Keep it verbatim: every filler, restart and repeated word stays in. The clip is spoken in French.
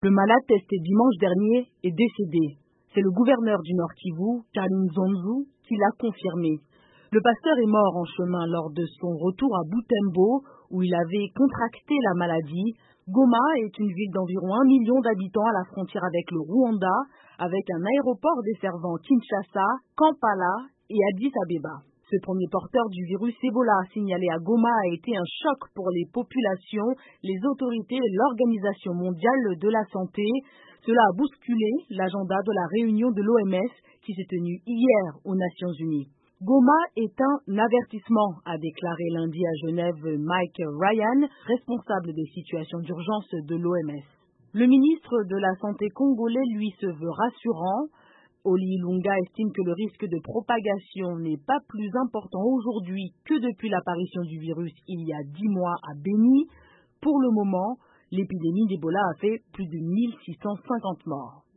Le malade testé dimanche dernier est décédé. C'est le gouverneur du Nord Kivu, Karim Zonzu, qui l'a confirmé. Le pasteur est mort en chemin lors de son retour à Butembo, où il avait contracté la maladie. Goma est une ville d'environ un million d'habitants à la frontière avec le Rwanda, avec un aéroport desservant Kinshasa, Kampala et Addis Abeba. Ce premier porteur du virus Ebola signalé à Goma a été un choc pour les populations, les autorités et l'Organisation mondiale de la santé. Cela a bousculé l'agenda de la réunion de l'O M S qui s'est tenue hier aux Nations Unies. Goma est un avertissement, a déclaré lundi à Genève Mike Ryan, responsable des situations d'urgence de l'O M S. Le ministre de la Santé congolais, lui, se veut rassurant. Oli Ilunga estime que le risque de propagation n'est pas plus important aujourd'hui que depuis l'apparition du virus il y a dix mois à Beni. Pour le moment, l'épidémie d'Ebola a fait plus de mille six cent cinquante morts.